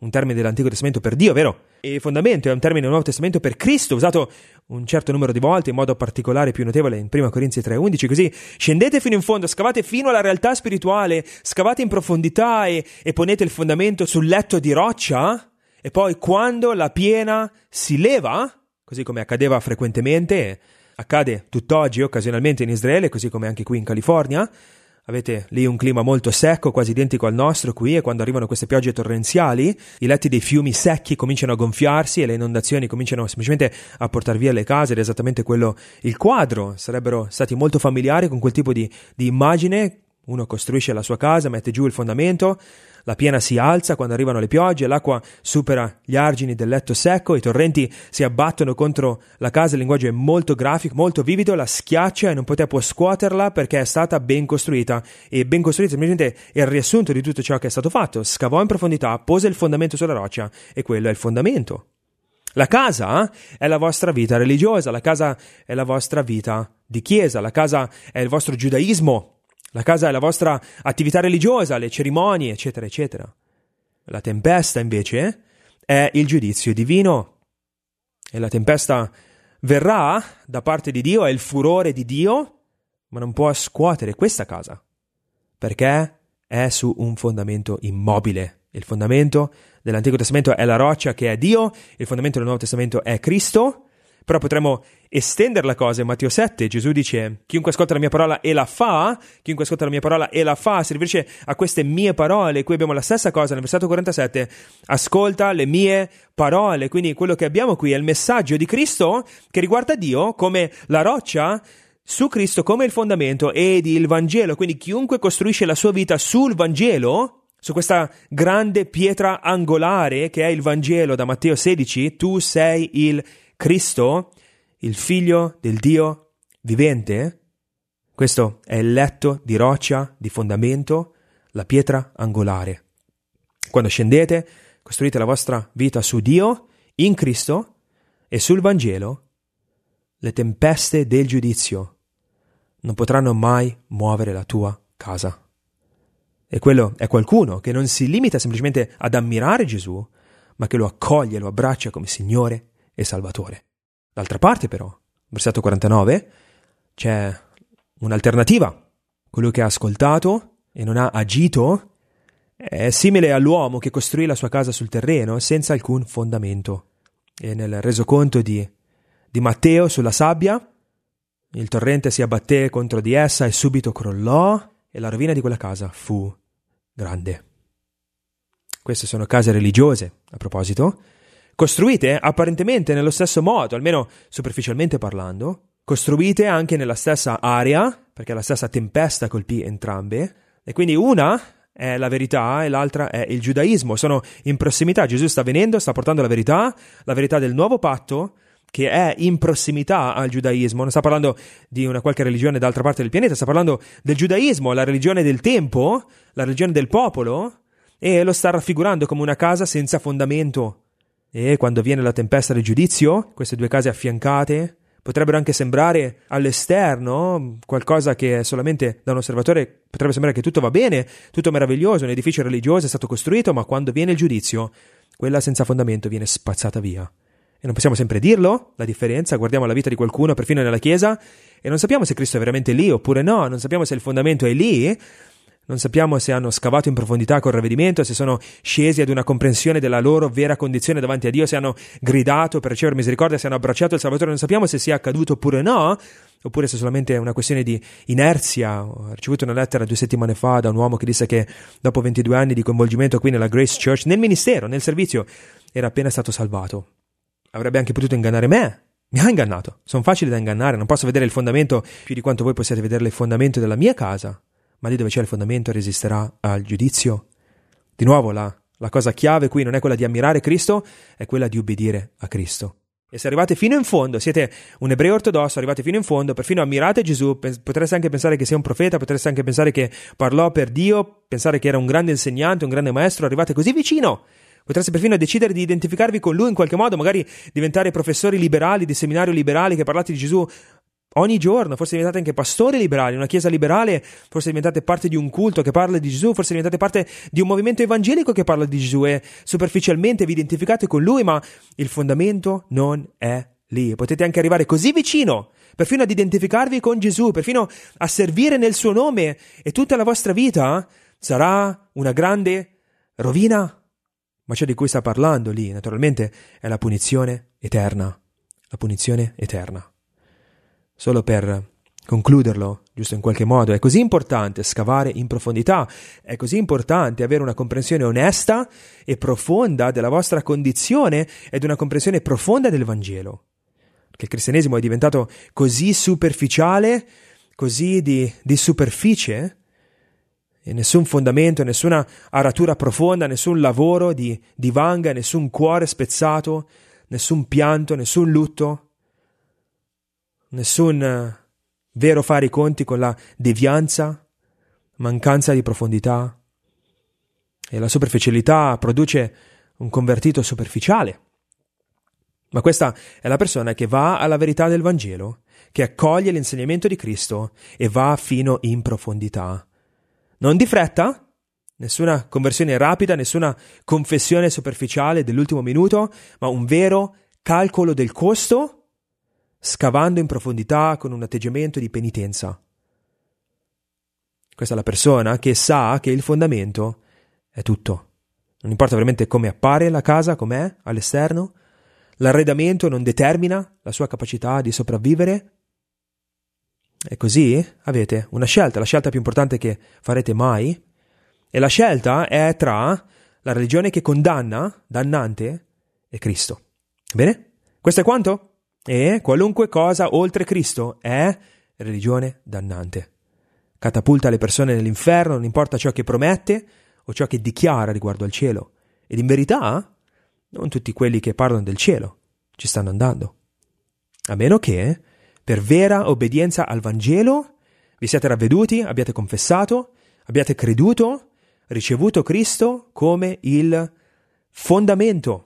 un termine dell'Antico Testamento per Dio, vero? E fondamento è un termine del Nuovo Testamento per Cristo, usato un certo numero di volte, in modo particolare più notevole in prima Corinzi tre undici, così scendete fino in fondo, scavate fino alla realtà spirituale, scavate in profondità e, e ponete il fondamento sul letto di roccia, e poi quando la piena si leva, così come accadeva frequentemente, accade tutt'oggi occasionalmente in Israele, così come anche qui in California, avete lì un clima molto secco, quasi identico al nostro qui, e quando arrivano queste piogge torrenziali, i letti dei fiumi secchi cominciano a gonfiarsi e le inondazioni cominciano semplicemente a portare via le case, ed è esattamente quello il quadro. Sarebbero stati molto familiari con quel tipo di, di immagine. Uno costruisce la sua casa, mette giù il fondamento, la piena si alza quando arrivano le piogge, l'acqua supera gli argini del letto secco, i torrenti si abbattono contro la casa, il linguaggio è molto grafico, molto vivido, la schiaccia e non poteva può scuoterla perché è stata ben costruita, e ben costruita semplicemente è il riassunto di tutto ciò che è stato fatto. Scavò in profondità, pose il fondamento sulla roccia, e quello è il fondamento. La casa è la vostra vita religiosa, la casa è la vostra vita di chiesa, la casa è il vostro giudaismo, la casa è la vostra attività religiosa, le cerimonie, eccetera, eccetera. La tempesta, invece, è il giudizio divino. E la tempesta verrà da parte di Dio, è il furore di Dio, ma non può scuotere questa casa, perché è su un fondamento immobile. Il fondamento dell'Antico Testamento è la roccia che è Dio, il fondamento del Nuovo Testamento è Cristo. Però potremmo estendere la cosa. In Matteo sette Gesù dice: chiunque ascolta la mia parola e la fa, chiunque ascolta la mia parola e la fa, si riferisce a queste mie parole. Qui abbiamo la stessa cosa nel versetto quarantasette: ascolta le mie parole. Quindi quello che abbiamo qui è il messaggio di Cristo che riguarda Dio come la roccia, su Cristo come il fondamento, ed il Vangelo. Quindi chiunque costruisce la sua vita sul Vangelo, su questa grande pietra angolare che è il Vangelo da Matteo sedici, tu sei il Cristo, il Figlio del Dio vivente. Questo è il letto di roccia, di fondamento, la pietra angolare. Quando scendete, costruite la vostra vita su Dio, in Cristo e sul Vangelo, le tempeste del giudizio non potranno mai muovere la tua casa. E quello è qualcuno che non si limita semplicemente ad ammirare Gesù, ma che lo accoglie, lo abbraccia come Signore e Salvatore. D'altra parte, però, versetto quarantanove, c'è un'alternativa. Colui che ha ascoltato e non ha agito è simile all'uomo che costruì la sua casa sul terreno senza alcun fondamento. E nel resoconto di, di Matteo sulla sabbia, il torrente si abbatté contro di essa e subito crollò, e la rovina di quella casa fu grande. Queste sono case religiose, a proposito, costruite apparentemente nello stesso modo, almeno superficialmente parlando, costruite anche nella stessa area, perché la stessa tempesta colpì entrambe, e quindi una è la verità e l'altra è il giudaismo, sono in prossimità. Gesù sta venendo, sta portando la verità, la verità del nuovo patto, che è in prossimità al giudaismo. Non sta parlando di una qualche religione d'altra parte del pianeta, sta parlando del giudaismo, la religione del tempo, la religione del popolo, e lo sta raffigurando come una casa senza fondamento. E quando viene la tempesta del giudizio, queste due case affiancate potrebbero anche sembrare all'esterno qualcosa che solamente da un osservatore potrebbe sembrare che tutto va bene, tutto meraviglioso, un edificio religioso è stato costruito, ma quando viene il giudizio, quella senza fondamento viene spazzata via. E non possiamo sempre dirlo, la differenza. Guardiamo la vita di qualcuno, perfino nella Chiesa, e non sappiamo se Cristo è veramente lì oppure no, non sappiamo se il fondamento è lì, non sappiamo se hanno scavato in profondità col ravvedimento, se sono scesi ad una comprensione della loro vera condizione davanti a Dio, se hanno gridato per ricevere misericordia, se hanno abbracciato il Salvatore. Non sappiamo se sia accaduto oppure no, oppure se solamente è una questione di inerzia. Ho ricevuto una lettera due settimane fa da un uomo che disse che dopo ventidue anni di coinvolgimento qui nella Grace Church, nel ministero, nel servizio, era appena stato salvato. Avrebbe anche potuto ingannare me. Mi ha ingannato. Sono facili da ingannare, non posso vedere il fondamento più di quanto voi possiate vedere il fondamento della mia casa. Ma lì dove c'è il fondamento resisterà al giudizio. Di nuovo, la, la cosa chiave qui non è quella di ammirare Cristo, è quella di ubbidire a Cristo. E se arrivate fino in fondo, siete un ebreo ortodosso, arrivate fino in fondo, perfino ammirate Gesù, potreste anche pensare che sia un profeta, potreste anche pensare che parlò per Dio, pensare che era un grande insegnante, un grande maestro, arrivate così vicino. Potreste perfino decidere di identificarvi con lui in qualche modo, magari diventare professori liberali, di seminario liberali che parlate di Gesù ogni giorno, forse diventate anche pastori liberali, una chiesa liberale, forse diventate parte di un culto che parla di Gesù, forse diventate parte di un movimento evangelico che parla di Gesù e superficialmente vi identificate con Lui, ma il fondamento non è lì. Potete anche arrivare così vicino, perfino ad identificarvi con Gesù, perfino a servire nel suo nome, e tutta la vostra vita sarà una grande rovina. Ma ciò di cui sta parlando lì, naturalmente, è la punizione eterna. La punizione eterna. Solo per concluderlo, giusto in qualche modo, è così importante scavare in profondità, è così importante avere una comprensione onesta e profonda della vostra condizione ed una comprensione profonda del Vangelo. Che il cristianesimo è diventato così superficiale, così di, di superficie, e nessun fondamento, nessuna aratura profonda, nessun lavoro di, di vanga, nessun cuore spezzato, nessun pianto, nessun lutto, nessun vero fare i conti con la devianza, mancanza di profondità. E la superficialità produce un convertito superficiale. Ma questa è la persona che va alla verità del Vangelo, che accoglie l'insegnamento di Cristo e va fino in profondità. Non di fretta, nessuna conversione rapida, nessuna confessione superficiale dell'ultimo minuto, ma un vero calcolo del costo, scavando in profondità con un atteggiamento di penitenza. Questa è la persona che sa che il fondamento è tutto. Non importa veramente come appare la casa, com'è all'esterno, l'arredamento non determina la sua capacità di sopravvivere. E così avete una scelta, la scelta più importante che farete mai, e la scelta è tra la religione che condanna, dannante, e Cristo. Bene? Questo è quanto? E qualunque cosa oltre Cristo è religione dannante. Catapulta le persone nell'inferno, non importa ciò che promette o ciò che dichiara riguardo al cielo. Ed in verità, non tutti quelli che parlano del cielo ci stanno andando. A meno che, per vera obbedienza al Vangelo, vi siate ravveduti, abbiate confessato, abbiate creduto, ricevuto Cristo come il fondamento.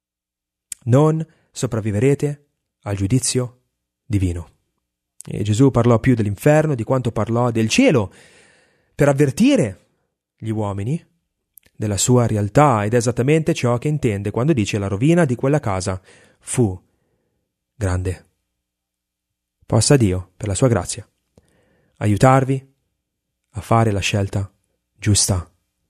Non sopravviverete al giudizio divino. E Gesù parlò più dell'inferno di quanto parlò del cielo, per avvertire gli uomini della sua realtà, ed è esattamente ciò che intende quando dice la rovina di quella casa fu grande. Possa Dio, per la sua grazia, aiutarvi a fare la scelta giusta.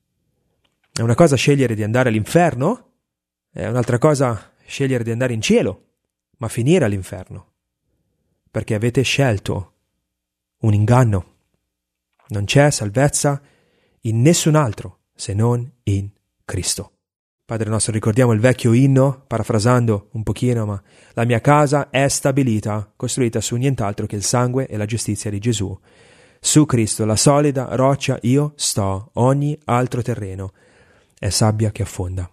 È una cosa scegliere di andare all'inferno, è un'altra cosa scegliere di andare in cielo, ma finire all'inferno, perché avete scelto un inganno. Non c'è salvezza in nessun altro se non in Cristo. Padre nostro, ricordiamo il vecchio inno, parafrasando un pochino, ma la mia casa è stabilita, costruita su nient'altro che il sangue e la giustizia di Gesù. Su Cristo, la solida roccia, io sto, ogni altro terreno è sabbia che affonda.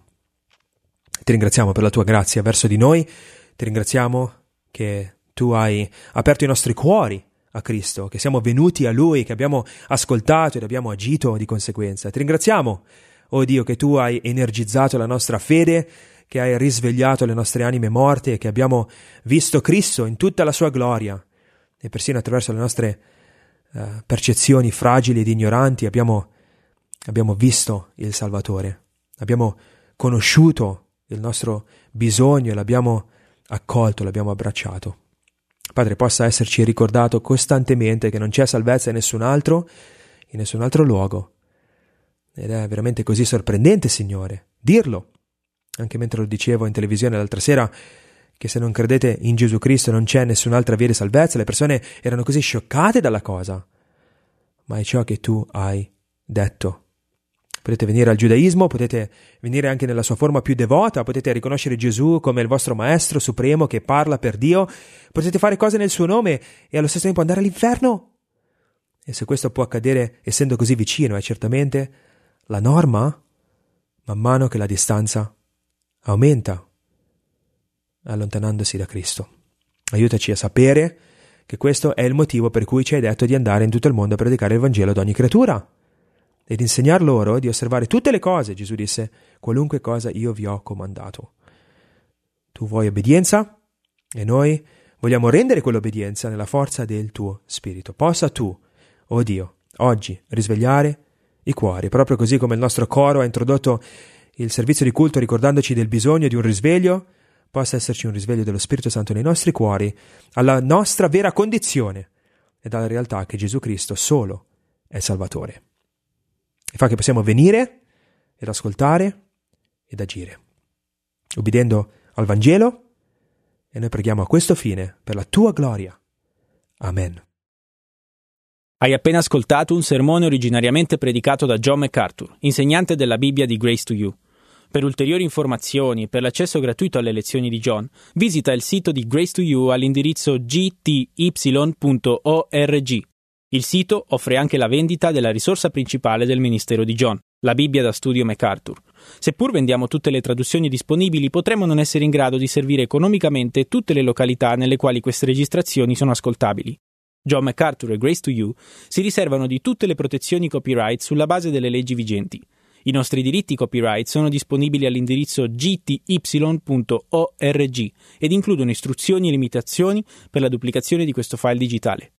Ti ringraziamo per la tua grazia verso di noi, ti ringraziamo che tu hai aperto i nostri cuori a Cristo, che siamo venuti a Lui, che abbiamo ascoltato ed abbiamo agito di conseguenza. Ti ringraziamo, oh Dio, che tu hai energizzato la nostra fede, che hai risvegliato le nostre anime morte e che abbiamo visto Cristo in tutta la sua gloria, e persino attraverso le nostre uh, percezioni fragili ed ignoranti abbiamo, abbiamo visto il Salvatore, abbiamo conosciuto il nostro bisogno e l'abbiamo accolto, l'abbiamo abbracciato. Padre, possa esserci ricordato costantemente che non c'è salvezza in nessun altro, in nessun altro luogo. Ed è veramente così sorprendente, Signore, dirlo. Anche mentre lo dicevo in televisione l'altra sera, che se non credete in Gesù Cristo non c'è nessun'altra via di salvezza, le persone erano così scioccate dalla cosa. Ma è ciò che tu hai detto. Potete venire al giudaismo, potete venire anche nella sua forma più devota, potete riconoscere Gesù come il vostro maestro supremo che parla per Dio, potete fare cose nel suo nome e allo stesso tempo andare all'inferno. E se questo può accadere essendo così vicino, è certamente la norma, man mano che la distanza aumenta, allontanandosi da Cristo. Aiutaci a sapere che questo è il motivo per cui ci hai detto di andare in tutto il mondo a predicare il Vangelo ad ogni creatura ed insegnar loro di osservare tutte le cose. Gesù disse: qualunque cosa io vi ho comandato. Tu vuoi obbedienza e noi Vogliamo rendere quell'obbedienza nella forza del tuo Spirito. Possa tu, oh Dio, oggi risvegliare i cuori, proprio così come il nostro coro ha introdotto il servizio di culto ricordandoci del bisogno di un risveglio, possa esserci un risveglio dello Spirito Santo nei nostri cuori, alla nostra vera condizione e dalla realtà che Gesù Cristo solo è Salvatore. E fa che possiamo venire ed ascoltare ed agire, ubbidendo al Vangelo, e noi preghiamo a questo fine per la tua gloria. Amen. Hai appena ascoltato un sermone originariamente predicato da John MacArthur, insegnante della Bibbia di Grace to You. Per ulteriori informazioni e per l'accesso gratuito alle lezioni di John, visita il sito di Grace to You all'indirizzo g t y punto org. Il sito offre anche la vendita della risorsa principale del ministero di John, la Bibbia da studio MacArthur. Seppur vendiamo tutte le traduzioni disponibili, potremmo non essere in grado di servire economicamente tutte le località nelle quali queste registrazioni sono ascoltabili. John MacArthur e Grace to You si riservano di tutte le protezioni copyright sulla base delle leggi vigenti. I nostri diritti copyright sono disponibili all'indirizzo g t y punto org ed includono istruzioni e limitazioni per la duplicazione di questo file digitale.